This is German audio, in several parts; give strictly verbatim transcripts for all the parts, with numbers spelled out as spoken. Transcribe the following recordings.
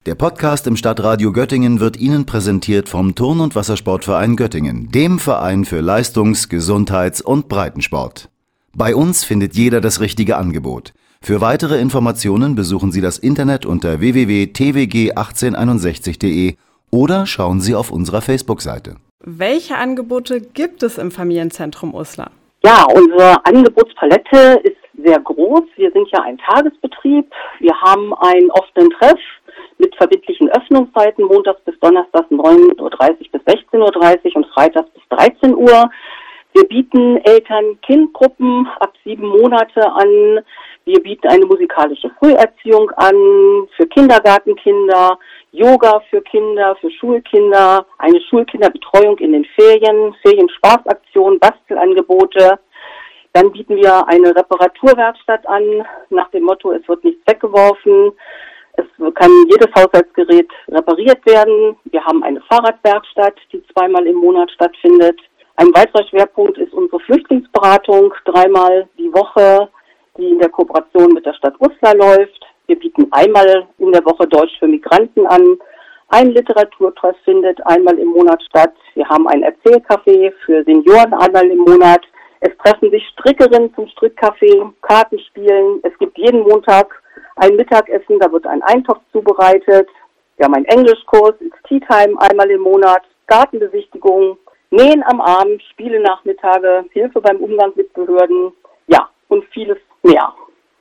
Der Podcast im Stadtradio Göttingen wird Ihnen präsentiert vom Turn- und Wassersportverein Göttingen, dem Verein für Leistungs-, Gesundheits- und Breitensport. Bei uns findet jeder das richtige Angebot. Für weitere Informationen besuchen Sie das Internet unter w w w punkt t w g achtzehn einundsechzig punkt d e oder schauen Sie auf unserer Facebook-Seite. Welche Angebote gibt es im Familienzentrum Uslar? Ja, unsere Angebotspalette ist sehr groß. Wir sind ja ein Tagesbetrieb. Wir haben einen offenen Treff mit verbindlichen Öffnungszeiten, montags bis donnerstags neun Uhr dreißig bis sechzehn Uhr dreißig und freitags bis dreizehn Uhr. Wir bieten Eltern-Kind-Gruppen ab sieben Monate an. Wir bieten eine musikalische Früherziehung an für Kindergartenkinder, Yoga für Kinder, für Schulkinder, eine Schulkinderbetreuung in den Ferien, Ferienspaßaktionen, Bastelangebote. Dann bieten wir eine Reparaturwerkstatt an, nach dem Motto, es wird nichts weggeworfen. Es kann jedes Haushaltsgerät repariert werden. Wir haben eine Fahrradwerkstatt, die zweimal im Monat stattfindet. Ein weiterer Schwerpunkt ist unsere Flüchtlingsberatung, dreimal die Woche, die in der Kooperation mit der Stadt Uslar läuft. Wir bieten einmal in der Woche Deutsch für Migranten an. Ein Literaturtreff findet einmal im Monat statt. Wir haben ein Erzählcafé für Senioren einmal im Monat. Es treffen sich Strickerinnen zum Strickcafé, Kartenspielen. Es gibt jeden Montag ein Mittagessen, da wird ein Eintopf zubereitet. Wir haben einen Englischkurs, it's Tea Time einmal im Monat, Gartenbesichtigung, Nähen am Abend, Spiele-Nachmittage, Hilfe beim Umgang mit Behörden, ja, und vieles mehr.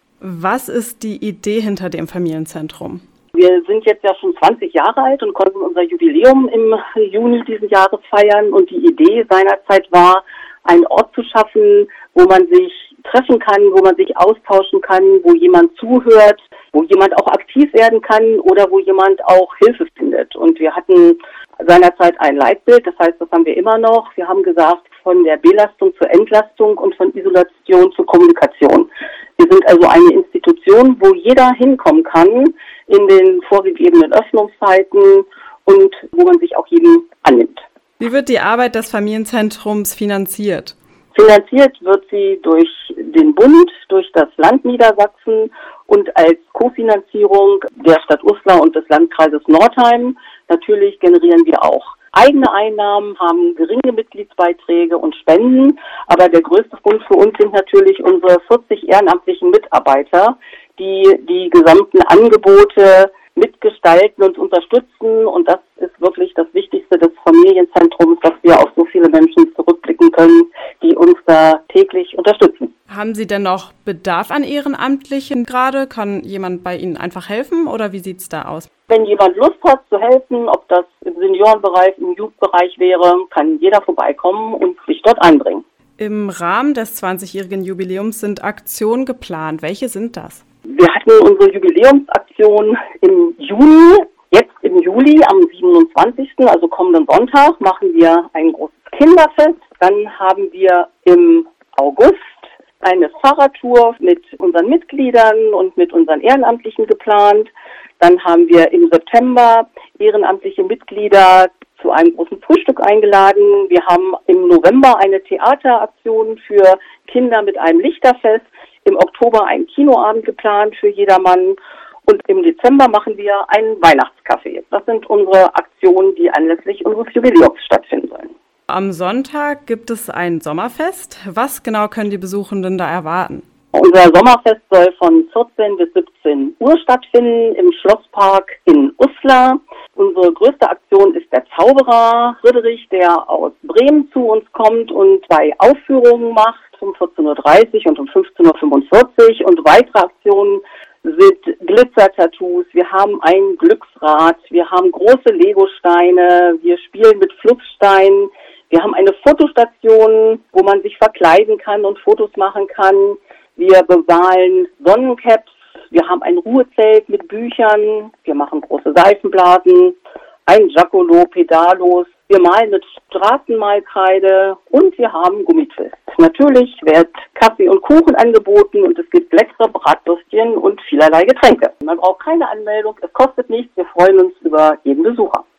Was ist die Idee hinter dem Familienzentrum? Wir sind jetzt ja schon zwanzig Jahre alt und konnten unser Jubiläum im Juni dieses Jahres feiern. Und die Idee seinerzeit war, einen Ort zu schaffen, wo man sich treffen kann, wo man sich austauschen kann, wo jemand zuhört, wo jemand auch aktiv werden kann oder wo jemand auch Hilfe findet. Und wir hatten seinerzeit ein Leitbild, das heißt, das haben wir immer noch. Wir haben gesagt, von der Belastung zur Entlastung und von Isolation zur Kommunikation. Wir sind also eine Institution, wo jeder hinkommen kann in den vorgegebenen Öffnungszeiten und wo man sich auch jedem annimmt. Wie wird die Arbeit des Familienzentrums finanziert? Finanziert wird sie durch den Bund, durch das Land Niedersachsen und als Kofinanzierung der Stadt Uslar und des Landkreises Nordheim. Natürlich generieren wir auch eigene Einnahmen, haben geringe Mitgliedsbeiträge und Spenden. Aber der größte Fund für uns sind natürlich unsere vierzig ehrenamtlichen Mitarbeiter, die die gesamten Angebote mitgestalten und unterstützen. Und das ist wirklich das Wichtigste des Familienzentrums, dass wir auf so viele Menschen zurückblicken können, die uns da täglich unterstützen. Haben Sie denn noch Bedarf an Ehrenamtlichen gerade? Kann jemand bei Ihnen einfach helfen oder wie sieht es da aus? Wenn jemand Lust hat zu helfen, ob das im Seniorenbereich, im Jugendbereich wäre, kann jeder vorbeikommen und sich dort einbringen. Im Rahmen des zwanzigjährigen Jubiläums sind Aktionen geplant. Welche sind das? Wir hatten unsere Jubiläumsaktion im Juni. Jetzt im Juli, am siebenundzwanzigsten, also kommenden Sonntag, machen wir ein großes Kinderfest. Dann haben wir im August eine Fahrradtour mit unseren Mitgliedern und mit unseren Ehrenamtlichen geplant. Dann haben wir im September ehrenamtliche Mitglieder zu einem großen Frühstück eingeladen. Wir haben im November eine Theateraktion für Kinder mit einem Lichterfest. Im Oktober einen Kinoabend geplant für jedermann. Und im Dezember machen wir einen Weihnachtscafé. Das sind unsere Aktionen, die anlässlich unseres Jubiläums stattfinden sollen. Am Sonntag gibt es ein Sommerfest. Was genau können die Besuchenden da erwarten? Unser Sommerfest soll von vierzehn bis siebzehn Uhr stattfinden im Schlosspark in Uslar. Unsere größte Aktion ist der Zauberer Friedrich, der aus Bremen zu uns kommt und zwei Aufführungen macht um vierzehn Uhr dreißig und um fünfzehn Uhr fünfundvierzig. Und weitere Aktionen sind Glitzer-Tattoos, wir haben ein Glücksrad, wir haben große Legosteine, wir spielen mit Flusssteinen, wir haben eine Fotostation, wo man sich verkleiden kann und Fotos machen kann. Wir bemalen Sonnencaps, wir haben ein Ruhezelt mit Büchern, wir machen große Seifenblasen, ein Giaccolo, Pedalos, wir malen mit Straßenmalkreide und wir haben Gummitwist. Natürlich wird Kaffee und Kuchen angeboten und es gibt leckere Bratwürstchen und vielerlei Getränke. Man braucht keine Anmeldung, es kostet nichts, wir freuen uns über jeden Besucher.